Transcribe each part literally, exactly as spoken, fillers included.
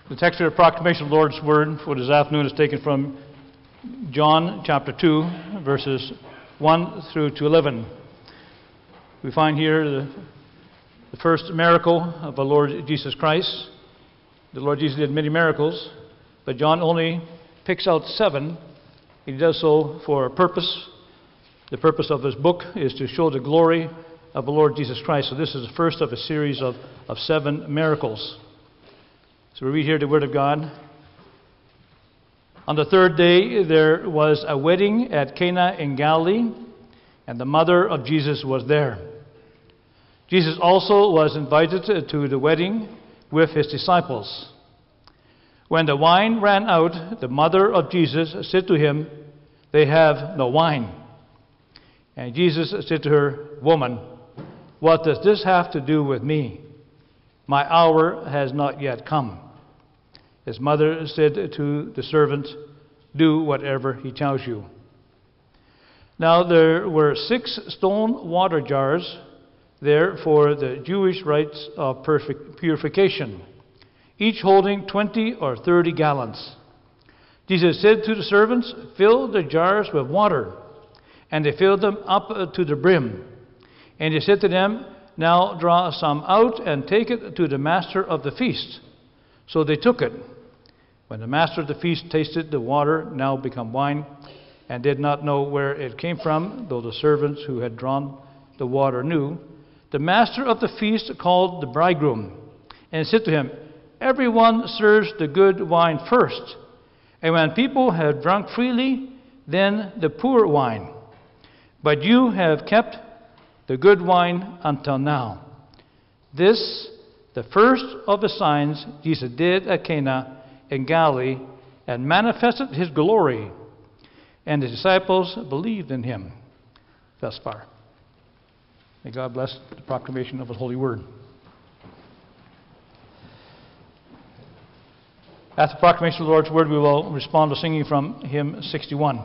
The text of the proclamation of the Lord's Word for this afternoon is taken from John chapter two, verses one through to eleven. We find here the, the first miracle of the Lord Jesus Christ. The Lord Jesus did many miracles, but John only picks out seven. He does so for a purpose. The purpose of his book is to show the glory of the Lord Jesus Christ. So this is the first of a series of, of seven miracles. So we read here the Word of God. On the third day there was a wedding at Cana in Galilee, and the mother of Jesus was there. Jesus also was invited to the wedding with his disciples. When the wine ran out, the mother of Jesus said to him, "They have no wine." And Jesus said to her, "Woman, what does this have to do with me? My hour has not yet come." His mother said to the servant, "Do whatever he tells you." Now there were six stone water jars there for the Jewish rites of perfect purification, each holding twenty or thirty gallons. Jesus said to the servants, "Fill the jars with water." And they filled them up to the brim. And he said to them, "Now draw some out and take it to the master of the feast." So they took it. When the master of the feast tasted the water, now become wine, and did not know where it came from, though the servants who had drawn the water knew, the master of the feast called the bridegroom, and said to him, "Everyone serves the good wine first, and when people have drunk freely, then the poor wine. But you have kept the good wine until now." This, the first of the signs Jesus did at Cana in Galilee, and manifested his glory, and the disciples believed in him. Thus far. May God bless the proclamation of his holy word. After the proclamation of the Lord's word, we will respond to singing from hymn sixty-one.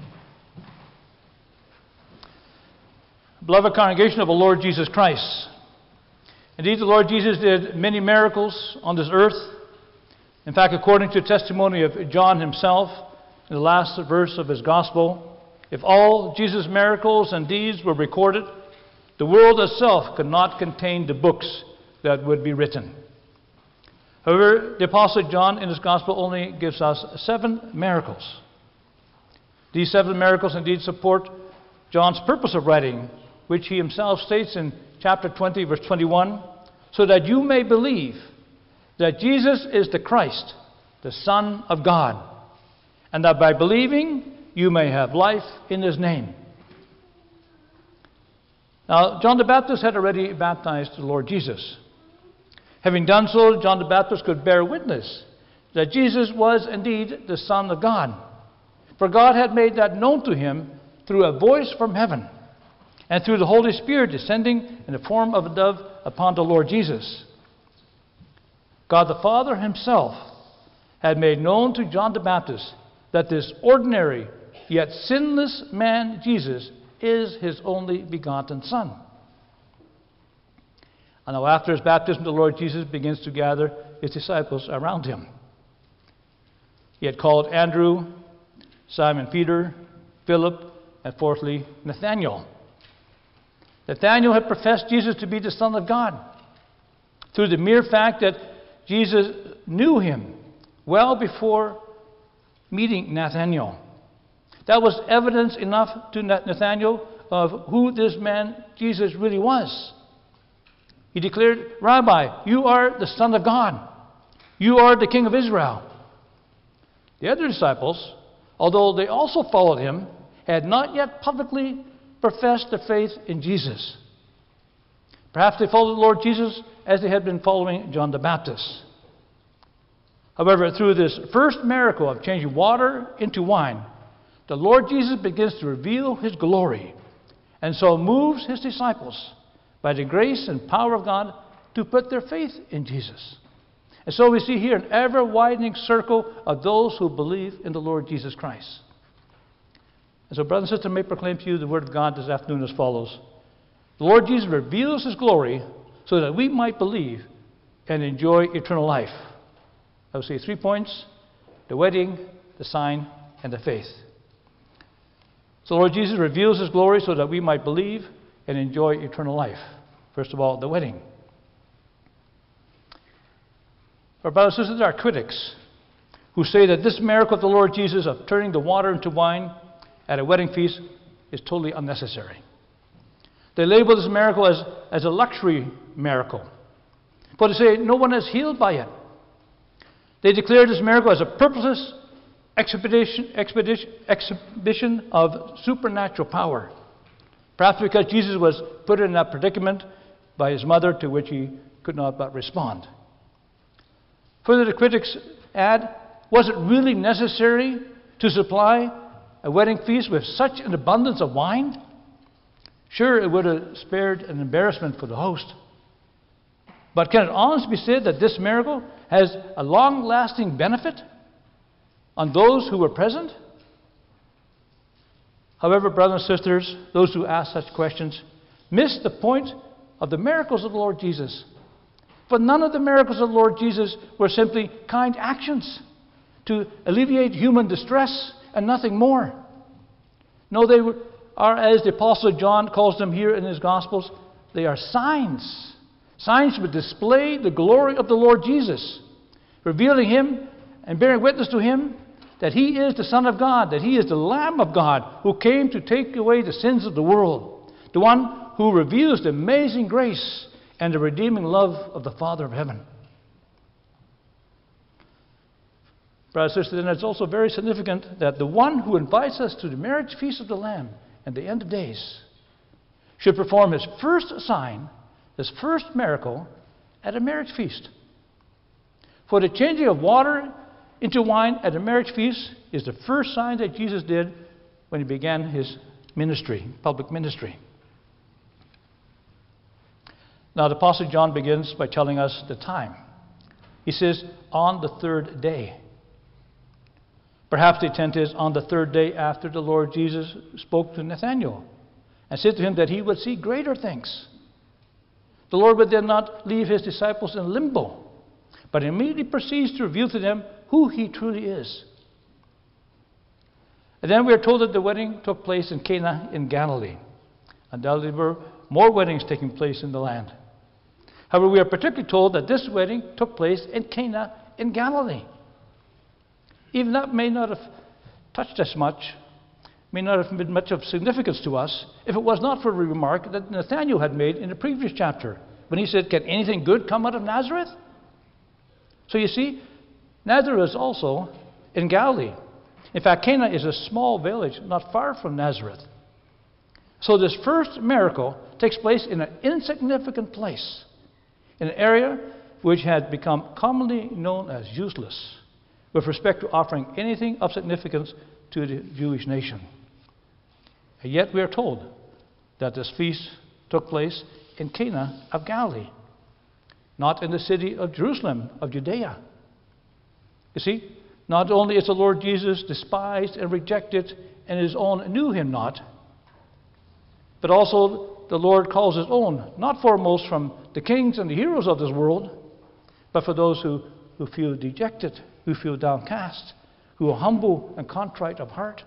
Beloved congregation of the Lord Jesus Christ, indeed the Lord Jesus did many miracles on this earth. In fact, according to the testimony of John himself, in the last verse of his gospel, if all Jesus' miracles and deeds were recorded, the world itself could not contain the books that would be written. However, the Apostle John in his gospel only gives us seven miracles. These seven miracles indeed support John's purpose of writing, which he himself states in chapter twenty, verse twenty-one, so that you may believe that Jesus is the Christ, the Son of God, and that by believing you may have life in his name. Now, John the Baptist had already baptized the Lord Jesus. Having done so, John the Baptist could bear witness that Jesus was indeed the Son of God. For God had made that known to him through a voice from heaven, and through the Holy Spirit descending in the form of a dove upon the Lord Jesus. God the Father himself had made known to John the Baptist that this ordinary yet sinless man Jesus is his only begotten Son. And now after his baptism, the Lord Jesus begins to gather his disciples around him. He had called Andrew, Simon Peter, Philip, and fourthly, Nathanael. Nathanael had professed Jesus to be the Son of God through the mere fact that Jesus knew him well before meeting Nathanael. That was evidence enough to Nathanael of who this man Jesus really was. He declared, "Rabbi, you are the Son of God. You are the King of Israel." The other disciples, although they also followed him, had not yet publicly professed their faith in Jesus. Perhaps they followed the Lord Jesus as they had been following John the Baptist. However, through this first miracle of changing water into wine, the Lord Jesus begins to reveal his glory, and so moves his disciples by the grace and power of God to put their faith in Jesus. And so we see here an ever-widening circle of those who believe in the Lord Jesus Christ. And so, brothers and sisters, may I proclaim to you the word of God this afternoon as follows. The Lord Jesus reveals his glory so that we might believe and enjoy eternal life. I would say three points: the wedding, the sign, and the faith. So Lord Jesus reveals His glory so that we might believe and enjoy eternal life. First of all, the wedding. Our brothers and sisters are critics who say that this miracle of the Lord Jesus of turning the water into wine at a wedding feast is totally unnecessary. They label this miracle as, as a luxury miracle. But they say no one is healed by it. They declare this miracle as a purposeless expedition, expedition, exhibition of supernatural power. Perhaps because Jesus was put in that predicament by His mother, to which He could not but respond. Further, the critics add, was it really necessary to supply a wedding feast with such an abundance of wine? Sure, it would have spared an embarrassment for the host. But can it honestly be said that this miracle has a long-lasting benefit on those who were present? However, brothers and sisters, those who ask such questions miss the point of the miracles of the Lord Jesus. For none of the miracles of the Lord Jesus were simply kind actions to alleviate human distress and nothing more. No, they are, as the Apostle John calls them here in his Gospels, they are signs. Signs which display the glory of the Lord Jesus, revealing Him and bearing witness to Him that He is the Son of God, that He is the Lamb of God who came to take away the sins of the world, the one who reveals the amazing grace and the redeeming love of the Father of heaven. Brothers and sisters, and it's also very significant that the one who invites us to the marriage feast of the Lamb at the end of days should perform His first sign, His first miracle, at a marriage feast. For the changing of water into wine at a marriage feast is the first sign that Jesus did when He began His ministry, public ministry. Now, the Apostle John begins by telling us the time. He says, on the third day. Perhaps the intent is on the third day after the Lord Jesus spoke to Nathanael and said to him that he would see greater things. The Lord would then not leave His disciples in limbo, but immediately proceeds to reveal to them who He truly is. And then we are told that the wedding took place in Cana in Galilee. Undoubtedly, there were more weddings taking place in the land. However, we are particularly told that this wedding took place in Cana in Galilee. Even that may not have touched us much, may not have been much of significance to us, if it was not for the remark that Nathanael had made in the previous chapter, when he said, can anything good come out of Nazareth? So you see, Nazareth is also in Galilee. In fact, Cana is a small village not far from Nazareth. So this first miracle takes place in an insignificant place, in an area which had become commonly known as useless with respect to offering anything of significance to the Jewish nation. And yet we are told that this feast took place in Cana of Galilee, not in the city of Jerusalem of Judea. You see, not only is the Lord Jesus despised and rejected, and His own knew Him not, but also the Lord calls His own, not foremost from the kings and the heroes of this world, but for those who, who feel dejected, who feel downcast, who are humble and contrite of heart.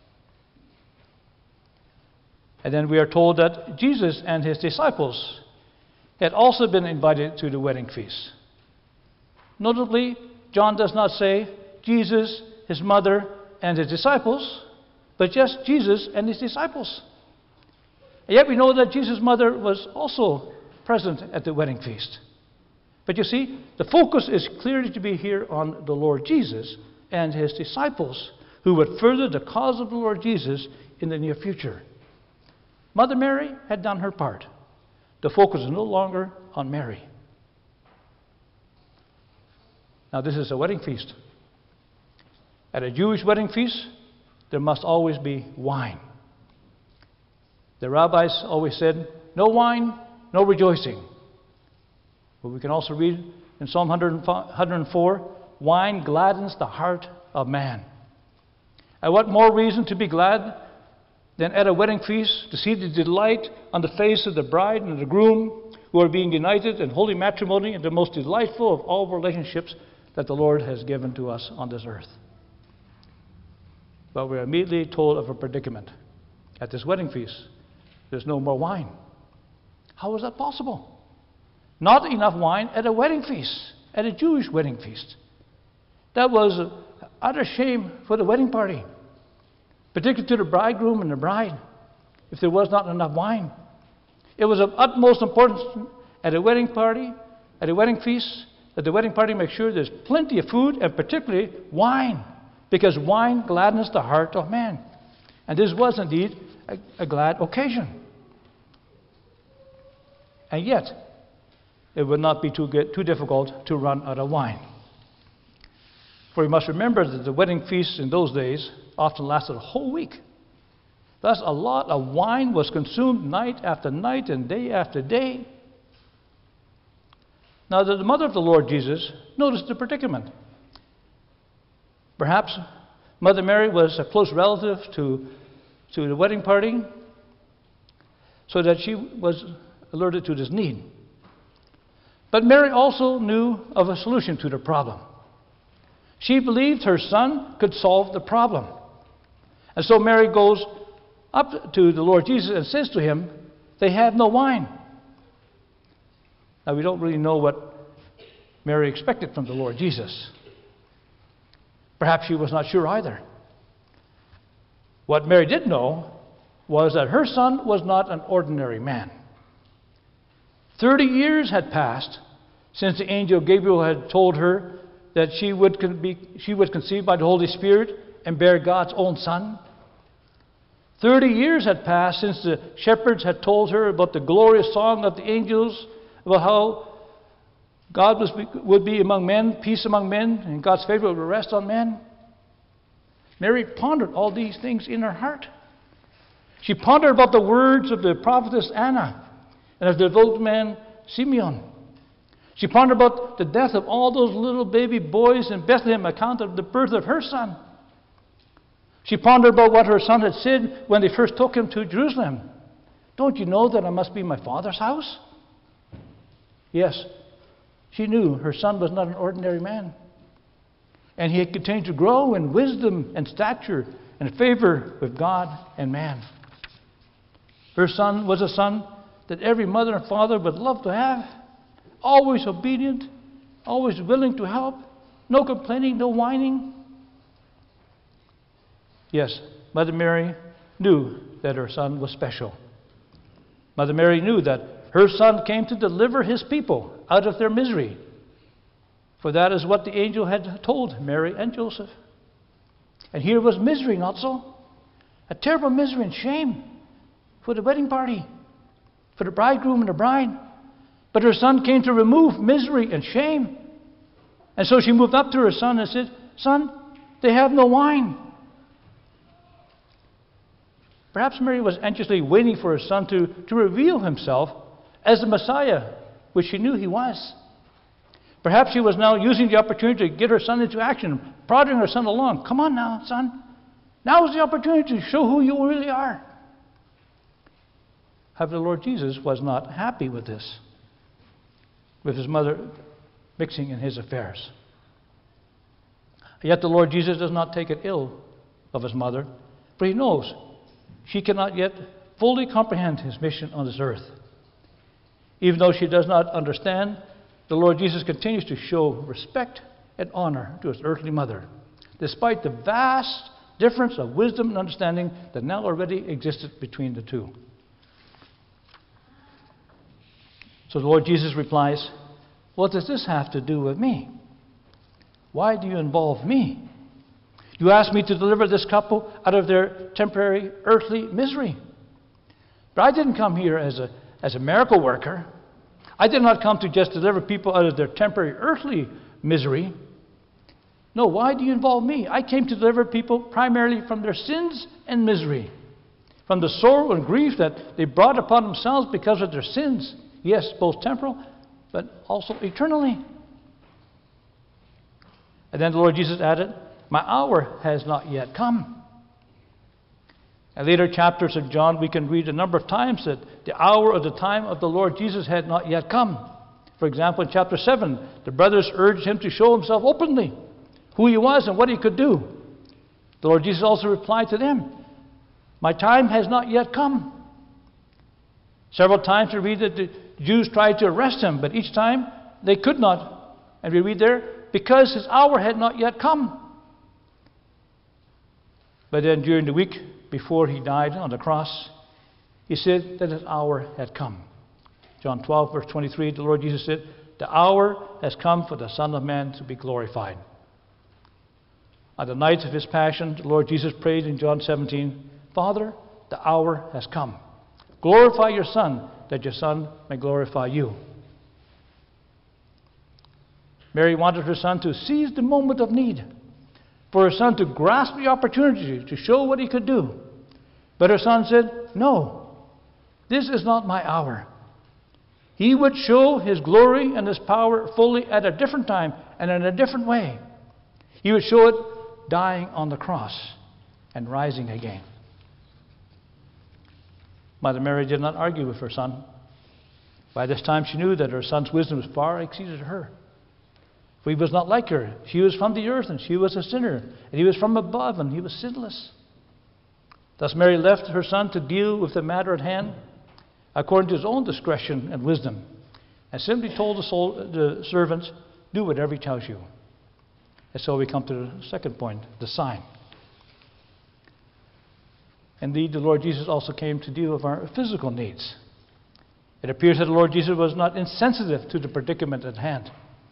And then we are told that Jesus and His disciples had also been invited to the wedding feast. Notably, John does not say Jesus, His mother, and His disciples, but just Jesus and His disciples. And yet we know that Jesus' mother was also present at the wedding feast. But you see, the focus is clearly to be here on the Lord Jesus and His disciples, who would further the cause of the Lord Jesus in the near future. Mother Mary had done her part. The focus is no longer on Mary. Now, this is a wedding feast. At a Jewish wedding feast, there must always be wine. The rabbis always said, no wine, no rejoicing. But we can also read in Psalm one oh four, wine gladdens the heart of man. And what more reason to be glad than at a wedding feast to see the delight on the face of the bride and the groom who are being united in holy matrimony in the most delightful of all relationships, that the Lord has given to us on this earth. But we're immediately told of a predicament. At this wedding feast, there's no more wine. How is that possible? Not enough wine at a wedding feast, at a Jewish wedding feast. That was utter shame for the wedding party, particularly to the bridegroom and the bride, if there was not enough wine. It was of utmost importance at a wedding party, at a wedding feast, that the wedding party make sure there's plenty of food and particularly wine, because wine gladdens the heart of man. And this was indeed a, a glad occasion. And yet, it would not be too, good, too difficult to run out of wine. For you must remember that the wedding feasts in those days often lasted a whole week. Thus, a lot of wine was consumed night after night and day after day. Now, the mother of the Lord Jesus noticed the predicament. Perhaps Mother Mary was a close relative to, to the wedding party, so that she was alerted to this need. But Mary also knew of a solution to the problem. She believed her son could solve the problem. And so Mary goes up to the Lord Jesus and says to him, they have no wine. Now, we don't really know what Mary expected from the Lord Jesus. Perhaps she was not sure either. What Mary did know was that her son was not an ordinary man. Thirty years had passed since the angel Gabriel had told her that she would, con- be, she would conceive by the Holy Spirit and bear God's own son. Thirty years had passed since the shepherds had told her about the glorious song of the angels, about how God was, would be among men, peace among men, and God's favor would rest on men. Mary pondered all these things in her heart. She pondered about the words of the prophetess Anna and of the devout man Simeon. She pondered about the death of all those little baby boys in Bethlehem on account of the birth of her son. She pondered about what her son had said when they first took him to Jerusalem. Don't you know that I must be in my Father's house? Yes, she knew her son was not an ordinary man. And he had continued to grow in wisdom and stature and favor with God and man. Her son was a son that every mother and father would love to have. Always obedient, always willing to help, no complaining, no whining. Yes, Mother Mary knew that her son was special. Mother Mary knew that her son came to deliver his people out of their misery. For that is what the angel had told Mary and Joseph. And here was misery, not so? A terrible misery and shame for the wedding party, for the bridegroom and the bride. But her son came to remove misery and shame. And so she moved up to her son and said, "Son, they have no wine." Perhaps Mary was anxiously waiting for her son to, to reveal himself as the Messiah, which she knew he was. Perhaps she was now using the opportunity to get her son into action, prodding her son along. Come on now, son. Now is the opportunity to show who you really are. However, the Lord Jesus was not happy with this, with his mother mixing in his affairs. Yet the Lord Jesus does not take it ill of his mother, for he knows she cannot yet fully comprehend his mission on this earth. Even though she does not understand, the Lord Jesus continues to show respect and honor to his earthly mother, despite the vast difference of wisdom and understanding that now already existed between the two. So the Lord Jesus replies, "What does this have to do with me? Why do you involve me? You asked me to deliver this couple out of their temporary earthly misery. But I didn't come here as a, as a miracle worker. I did not come to just deliver people out of their temporary earthly misery. No, why do you involve me? I came to deliver people primarily from their sins and misery, from the sorrow and grief that they brought upon themselves because of their sins. Yes, both temporal, but also eternally." And then the Lord Jesus added, "My hour has not yet come." In later chapters of John, we can read a number of times that the hour or the time of the Lord Jesus had not yet come. For example, in chapter seven, the brothers urged him to show himself openly, who he was and what he could do. The Lord Jesus also replied to them, "My time has not yet come." Several times we read that the Jews tried to arrest him, but each time they could not. And we read there, because his hour had not yet come. But then during the week before he died on the cross, he said that his hour had come. John twelve, verse twenty-three, the Lord Jesus said, "The hour has come for the Son of Man to be glorified." On the night of his passion, the Lord Jesus prayed in John seventeen, "Father, the hour has come. Glorify your Son, that your Son may glorify you." Mary wanted her son to seize the moment of need, for her son to grasp the opportunity to show what he could do. But her son said, "No, this is not my hour." He would show his glory and his power fully at a different time and in a different way. He would show it dying on the cross and rising again. Mother Mary did not argue with her son. By this time she knew that her son's wisdom was far exceeded her. For he was not like her. She was from the earth and she was a sinner. And he was from above and he was sinless. Thus Mary left her son to deal with the matter at hand according to his own discretion and wisdom, and simply told the, soul, the servants, "Do whatever he tells you." And so we come to the second point, the sign. Indeed, the Lord Jesus also came to deal with our physical needs. It appears that the Lord Jesus was not insensitive to the predicament at hand.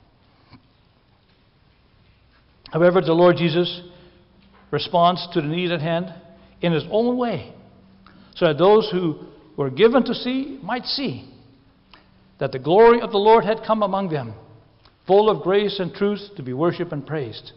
However, the Lord Jesus responds to the need at hand in his own way, so that those who were given to see might see that the glory of the Lord had come among them, full of grace and truth to be worshipped and praised.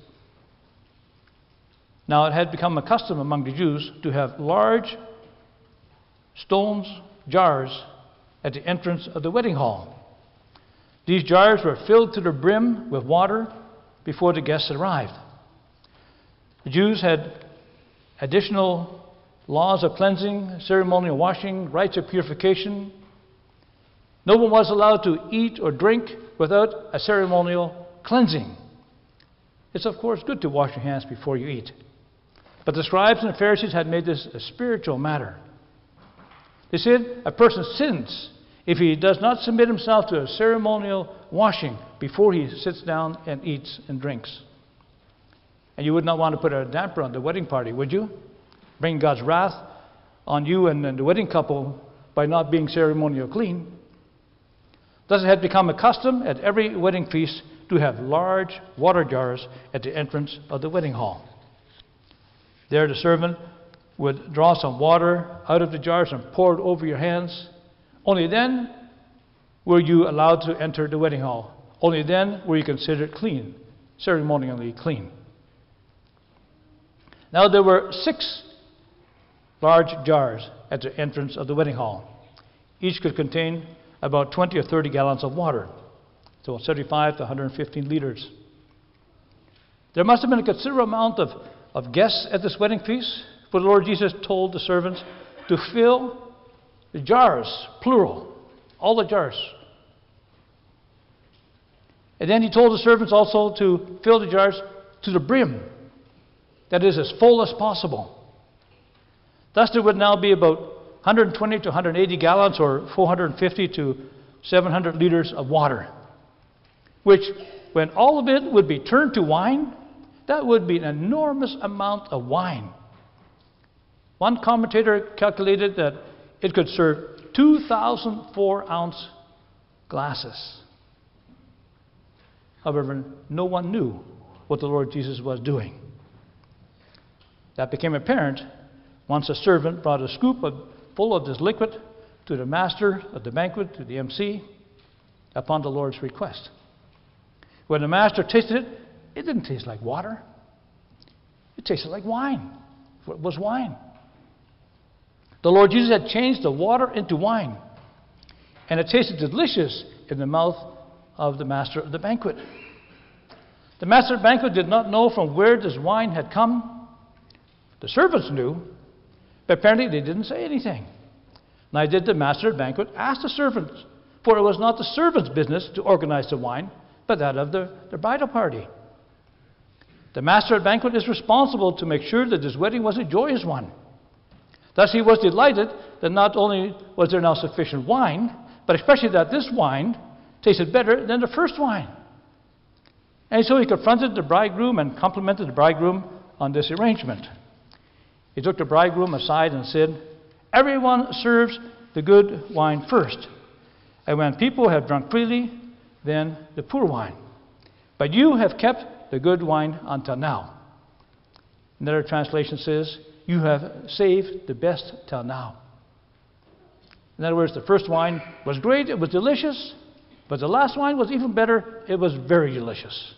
Now it had become a custom among the Jews to have large stones, jars, at the entrance of the wedding hall. These jars were filled to the brim with water before the guests arrived. The Jews had additional laws of cleansing, ceremonial washing, rites of purification. No one was allowed to eat or drink without a ceremonial cleansing. It's of course good to wash your hands before you eat. But the scribes and the Pharisees had made this a spiritual matter. They said a person sins if he does not submit himself to a ceremonial washing before he sits down and eats and drinks. And you would not want to put a damper on the wedding party, would you? Bring God's wrath on you and, and the wedding couple by not being ceremonial clean. Thus it had become a custom at every wedding feast to have large water jars at the entrance of the wedding hall. There the servant would draw some water out of the jars and pour it over your hands. Only then were you allowed to enter the wedding hall. Only then were you considered clean, ceremonially clean. Now there were six large jars at the entrance of the wedding hall. Each could contain about twenty or thirty gallons of water, so seventy-five to one hundred fifteen liters. There must have been a considerable amount of, of guests at this wedding feast, for the Lord Jesus told the servants to fill the jars, plural, all the jars. And then he told the servants also to fill the jars to the brim, that is, as full as possible. Thus there would now be about one hundred twenty to one hundred eighty gallons, or four hundred fifty to seven hundred liters of water, which, when all of it would be turned to wine, that would be an enormous amount of wine. One commentator calculated that it could serve two thousand four ounce glasses. However, no one knew what the Lord Jesus was doing. That became apparent once a servant brought a scoop of, full of this liquid to the master of the banquet, to the M C, upon the Lord's request. When the master tasted it, it didn't taste like water. It tasted like wine. It was wine. The Lord Jesus had changed the water into wine, and it tasted delicious in the mouth of the master of the banquet. The master of the banquet did not know from where this wine had come. The servants knew, but apparently they didn't say anything. Neither did the master of the banquet ask the servants, For it was not the servant's business to organize the wine, but that of the, the bridal party. The master of the banquet is responsible to make sure that this wedding was a joyous one. Thus he was delighted that not only was there now sufficient wine, but especially that this wine tasted better than the first wine. And so he confronted the bridegroom and complimented the bridegroom on this arrangement. He took the bridegroom aside and said, "Everyone serves the good wine first, and when people have drunk freely, then the poor wine. But you have kept the good wine until now." Another translation says, "You have saved the best till now." In other words, the first wine was great, it was delicious, but the last wine was even better, it was very delicious.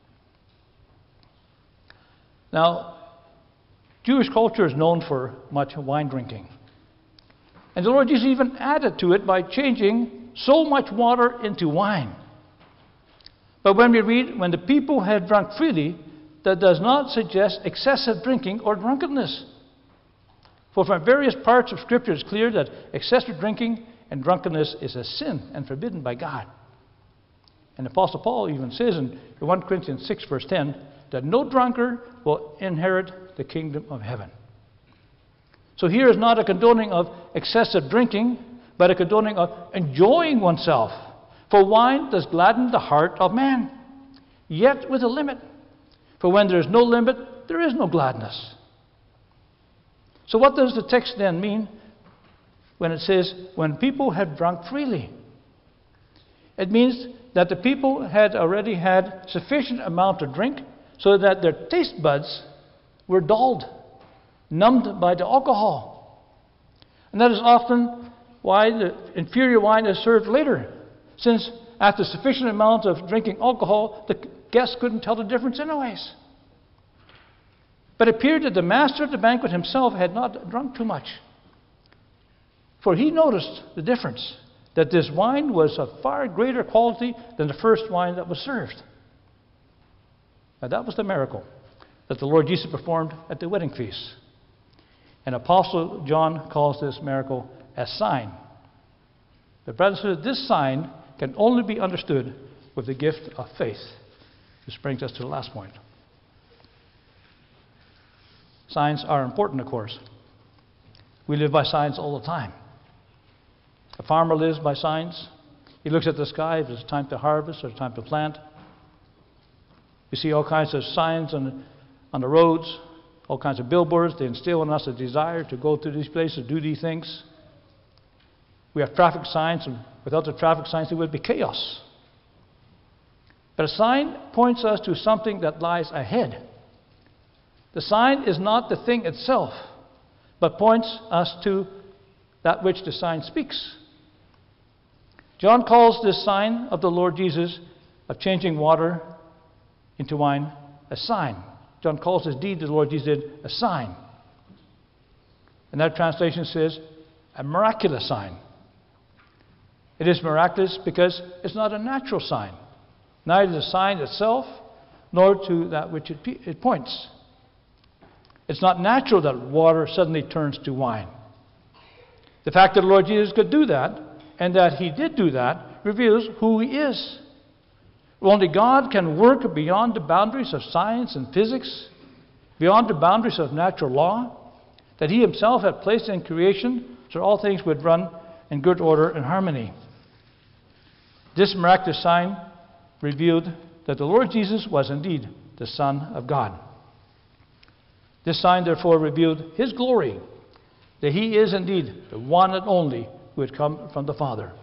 Now, Jewish culture is known for much wine drinking. And the Lord Jesus even added to it by changing so much water into wine. But when we read, "when the people had drunk freely," that does not suggest excessive drinking or drunkenness. For from various parts of Scripture it's clear that excessive drinking and drunkenness is a sin and forbidden by God. And the Apostle Paul even says in First Corinthians six, verse ten, that no drunkard will inherit the kingdom of heaven. So here is not a condoning of excessive drinking, but a condoning of enjoying oneself. For wine does gladden the heart of man, yet with a limit. For when there is no limit, there is no gladness. So what does the text then mean when it says, "when people had drunk freely"? It means that the people had already had sufficient amount to drink so that their taste buds were dulled, numbed by the alcohol. And that is often why the inferior wine is served later, since after sufficient amount of drinking alcohol, the guests couldn't tell the difference anyways. But it appeared that the master of the banquet himself had not drunk too much. For he noticed the difference, that this wine was of far greater quality than the first wine that was served. Now that was the miracle that the Lord Jesus performed at the wedding feast. And Apostle John calls this miracle a sign. But brothers and sisters, this sign can only be understood with the gift of faith. This brings us to the last point. Signs are important, of course. We live by signs all the time. A farmer lives by signs. He looks at the sky if it's time to harvest or time to plant. You see all kinds of signs on, on the roads, all kinds of billboards. They instill in us a desire to go to these places, do these things. We have traffic signs, and without the traffic signs, there would be chaos. But a sign points us to something that lies ahead. The sign is not the thing itself, but points us to that which the sign speaks. John calls this sign of the Lord Jesus of changing water into wine a sign. John calls this deed that the Lord Jesus did a sign. And that translation says a miraculous sign. It is miraculous because it's not a natural sign, neither the sign itself nor to that which it, it points. It's not natural that water suddenly turns to wine. The fact that the Lord Jesus could do that, and that he did do that, reveals who he is. Only God can work beyond the boundaries of science and physics, beyond the boundaries of natural law, that he himself had placed in creation so all things would run in good order and harmony. This miraculous sign revealed that the Lord Jesus was indeed the Son of God. This sign therefore revealed his glory, that he is indeed the one and only who had come from the Father.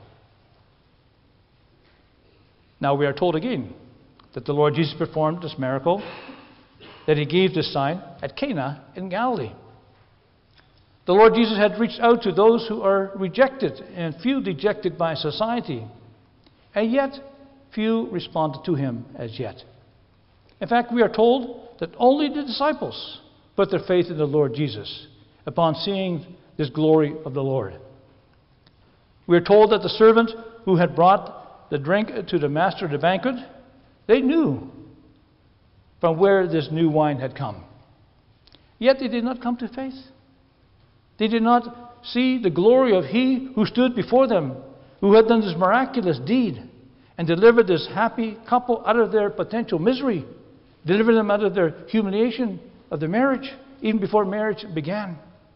Now we are told again that the Lord Jesus performed this miracle, that he gave this sign at Cana in Galilee. The Lord Jesus had reached out to those who are rejected and few dejected by society, and yet few responded to him as yet. In fact, we are told that only the disciples put their faith in the Lord Jesus upon seeing this glory of the Lord. We are told that the servant who had brought the drink to the master of the banquet, they knew from where this new wine had come. Yet they did not come to faith. They did not see the glory of he who stood before them, who had done this miraculous deed and delivered this happy couple out of their potential misery, delivered them out of their humiliation of their marriage, even before marriage began.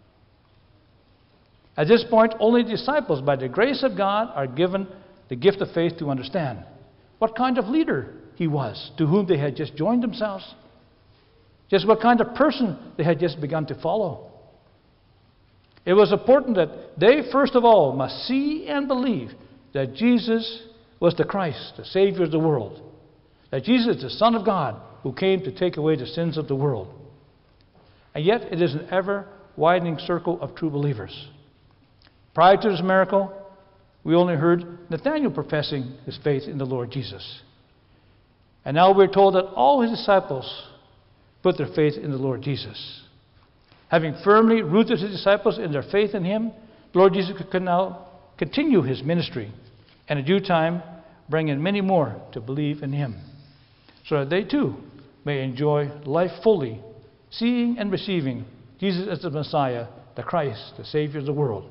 At this point, only disciples, by the grace of God, are given the gift of faith to understand what kind of leader he was, to whom they had just joined themselves, just what kind of person they had just begun to follow. It was important that they, first of all, must see and believe that Jesus was the Christ, the Savior of the world, that Jesus is the Son of God who came to take away the sins of the world. And yet, it is an ever-widening circle of true believers. Prior to this miracle, we only heard Nathanael professing his faith in the Lord Jesus. And now we're told that all his disciples put their faith in the Lord Jesus. Having firmly rooted his disciples in their faith in him, the Lord Jesus could now continue his ministry and in due time bring in many more to believe in him, so that they too may enjoy life fully, seeing and receiving Jesus as the Messiah, the Christ, the Savior of the world.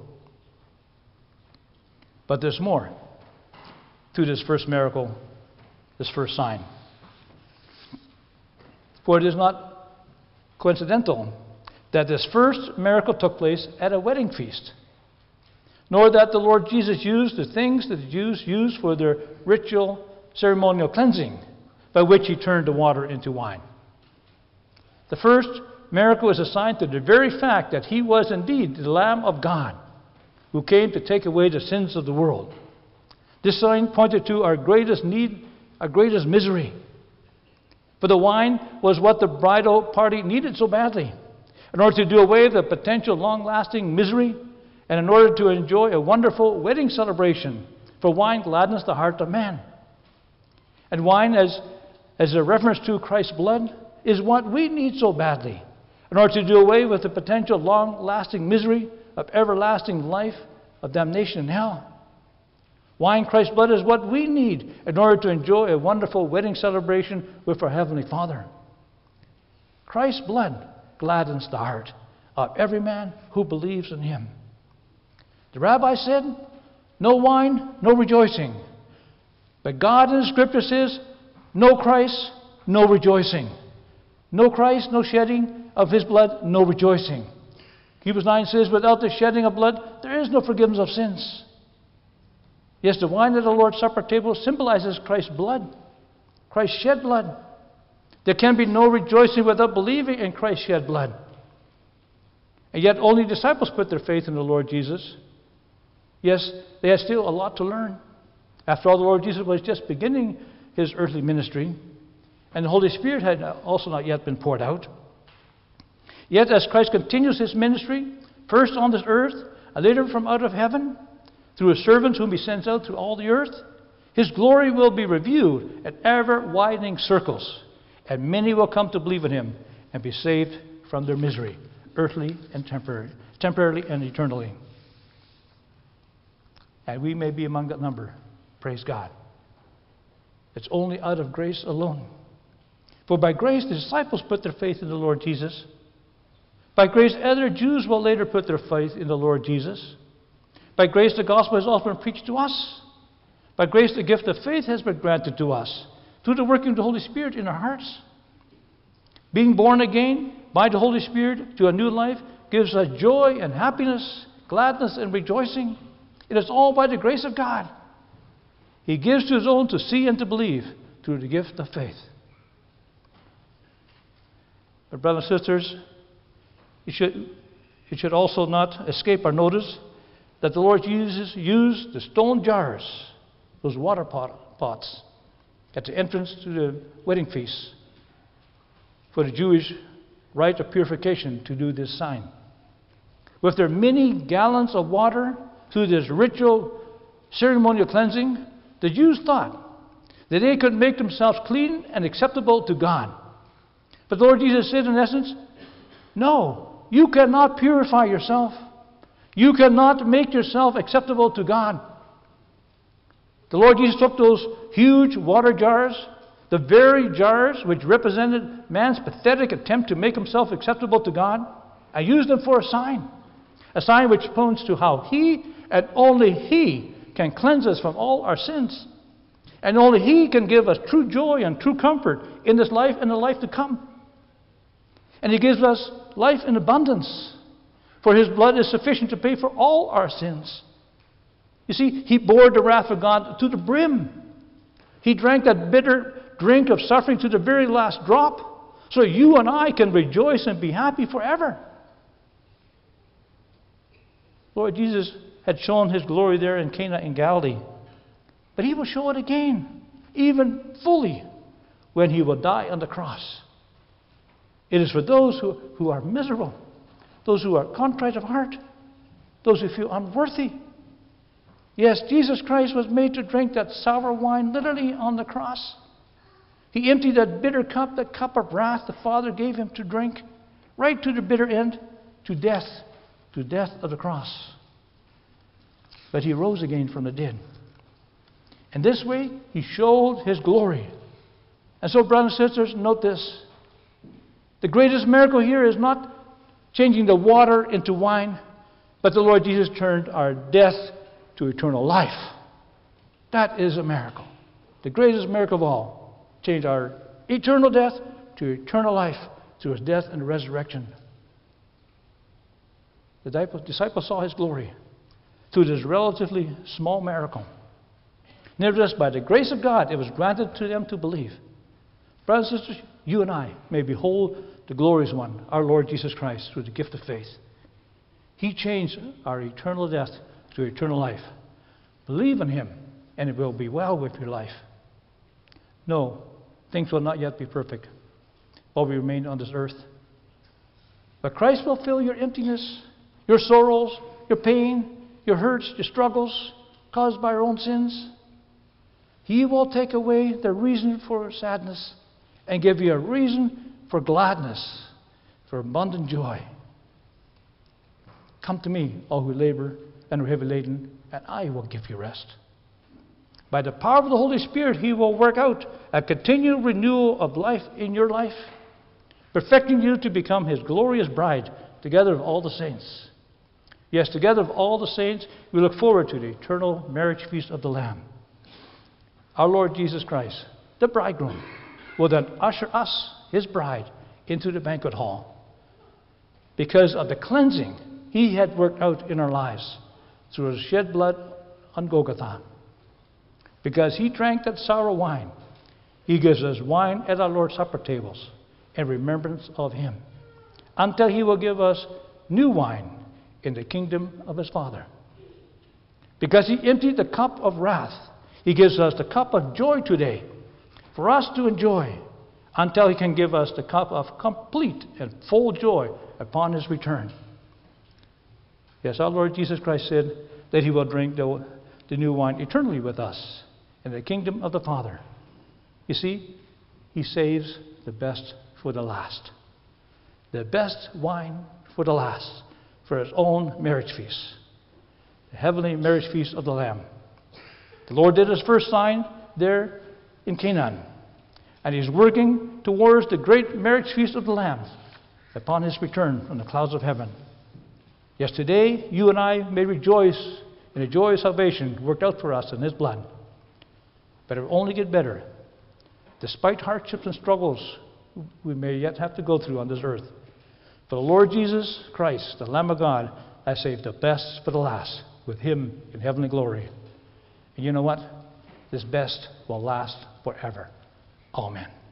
But there's more to this first miracle, this first sign. For it is not coincidental that this first miracle took place at a wedding feast, nor that the Lord Jesus used the things that the Jews used for their ritual ceremonial cleansing, by which he turned the water into wine. The first miracle is a sign to the very fact that he was indeed the Lamb of God, who came to take away the sins of the world. This sign pointed to our greatest need, our greatest misery. For the wine was what the bridal party needed so badly, in order to do away with the potential long-lasting misery, and in order to enjoy a wonderful wedding celebration. For wine gladdens the heart of man. And wine, as, as a reference to Christ's blood, is what we need so badly, in order to do away with the potential long-lasting misery of everlasting life, of damnation in hell. Wine, Christ's blood, is what we need in order to enjoy a wonderful wedding celebration with our Heavenly Father. Christ's blood gladdens the heart of every man who believes in him. The rabbi said, no wine, no rejoicing. But God in the Scripture says, no Christ, no rejoicing. No Christ, no shedding of his blood, no rejoicing. Hebrews nine says, without the shedding of blood, there is no forgiveness of sins. Yes, the wine at the Lord's Supper table symbolizes Christ's blood, Christ's shed blood. There can be no rejoicing without believing in Christ's shed blood. And yet only disciples put their faith in the Lord Jesus. Yes, they had still a lot to learn. After all, the Lord Jesus was just beginning his earthly ministry, and the Holy Spirit had also not yet been poured out. Yet as Christ continues his ministry, first on this earth, and later from out of heaven, through his servants whom he sends out through all the earth, his glory will be revealed at ever-widening circles, and many will come to believe in him and be saved from their misery, earthly and temporary, temporarily and eternally. And we may be among that number. Praise God. It's only out of grace alone. For by grace the disciples put their faith in the Lord Jesus. By grace other Jews will later put their faith in the Lord Jesus. By grace the gospel has also been preached to us. By grace the gift of faith has been granted to us through the working of the Holy Spirit in our hearts. Being born again by the Holy Spirit to a new life gives us joy and happiness, gladness and rejoicing. It is all by the grace of God. He gives to his own to see and to believe through the gift of faith. But brothers and sisters, it should, it should also not escape our notice that the Lord Jesus used the stone jars, those water pot, pots, at the entrance to the wedding feast for the Jewish rite of purification to do this sign. With their many gallons of water through this ritual ceremonial cleansing, the Jews thought that they could make themselves clean and acceptable to God. But the Lord Jesus said in essence, no, you cannot purify yourself. You cannot make yourself acceptable to God. The Lord Jesus took those huge water jars, the very jars which represented man's pathetic attempt to make himself acceptable to God, and used them for a sign. A sign which points to how he and only he can cleanse us from all our sins. And only He can give us true joy and true comfort in this life and the life to come. And He gives us life in abundance. For His blood is sufficient to pay for all our sins. You see, He bore the wrath of God to the brim. He drank that bitter drink of suffering to the very last drop, so you and I can rejoice and be happy forever. Lord Jesus had shown His glory there in Cana in Galilee. But He will show it again, even fully, when He will die on the cross. It is for those who, who are miserable, those who are contrite of heart, those who feel unworthy. Yes, Jesus Christ was made to drink that sour wine literally on the cross. He emptied that bitter cup, that cup of wrath the Father gave Him to drink, right to the bitter end, to death, to death of the cross. But He rose again from the dead. And this way, He showed His glory. And so, brothers and sisters, note this. The greatest miracle here is not changing the water into wine, but the Lord Jesus turned our death to eternal life. That is a miracle. The greatest miracle of all. Changed our eternal death to eternal life through His death and resurrection. The disciples saw His glory through this relatively small miracle. Nevertheless, by the grace of God, it was granted to them to believe. Brothers and sisters, you and I may behold the glorious one, our Lord Jesus Christ, through the gift of faith. He changed our eternal death to eternal life. Believe in Him, and it will be well with your life. No, things will not yet be perfect while we remain on this earth. But Christ will fill your emptiness, your sorrows, your pain, your hurts, your struggles caused by our own sins. He will take away the reason for sadness and give you a reason for gladness, for abundant joy. Come to me, all who labor and are heavy laden, and I will give you rest. By the power of the Holy Spirit, He will work out a continual renewal of life in your life, perfecting you to become His glorious bride, together with all the saints. Yes, together with all the saints, we look forward to the eternal marriage feast of the Lamb. Our Lord Jesus Christ, the bridegroom, will then usher us, His bride, into the banquet hall because of the cleansing He had worked out in our lives through His shed blood on Golgotha. Because He drank that sour wine, He gives us wine at our Lord's supper tables in remembrance of Him, until He will give us new wine in the kingdom of His Father. Because He emptied the cup of wrath, He gives us the cup of joy today for us to enjoy, until He can give us the cup of complete and full joy upon His return. Yes, our Lord Jesus Christ said that He will drink the, the new wine eternally with us in the kingdom of the Father. You see, He saves the best for the last. The best wine for the last, for His own marriage feast. The heavenly marriage feast of the Lamb. The Lord did His first sign there in Canaan. And He's working towards the great marriage feast of the Lamb upon His return from the clouds of heaven. Yes, today you and I may rejoice in the joy of salvation worked out for us in His blood. But it will only get better. Despite hardships and struggles we may yet have to go through on this earth. For the Lord Jesus Christ, the Lamb of God, has saved the best for the last, with Him in heavenly glory. And you know what? This best will last forever. Amen.